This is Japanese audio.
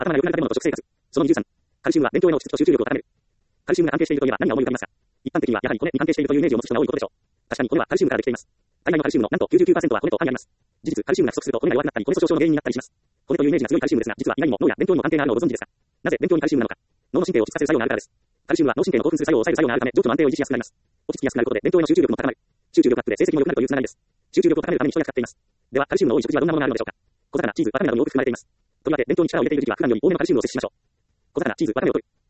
頭が良くなる食べ物と食生活。その23、カルシウムは勉強への落ち着きと集中力を高める。カルシウムが関係しているといえば何が思い浮かびますか？一般的にはやはり骨に関係しているというイメージを持つ人が多いことでしょう。確かに骨はカルシウムからできています。体内のカルシウムのなんと 99% は骨と他にあります。事実、カルシウムが不足すると骨が弱くなったり骨粗鬆症の原因になったりします。骨というイメージが強いカルシウムですが、実は意外にも脳や勉強にも関係があるのをご存知ですか？なぜ勉強にカルシウムなのか。脳の神経を落ち着かせる作用があるからです。カルシウムは脳神経の興奮する作用を抑える作用があるため、情緒の安定を維持しやすくなります。落ち着きやすくなることで勉強への集中力も高まる。集中力アップで成績も良くなるというつながりです。集中力を高めるために人が使っています。では、カルシウムの多い食事はどんなものがあるのでしょうか。小魚、チーズ、わかめなどに多く含まれています。とりわけ勉強に力を入れている時期は普段より多めのカルシウムを摂取しましょう。小魚、チーズ、わかめを摂る。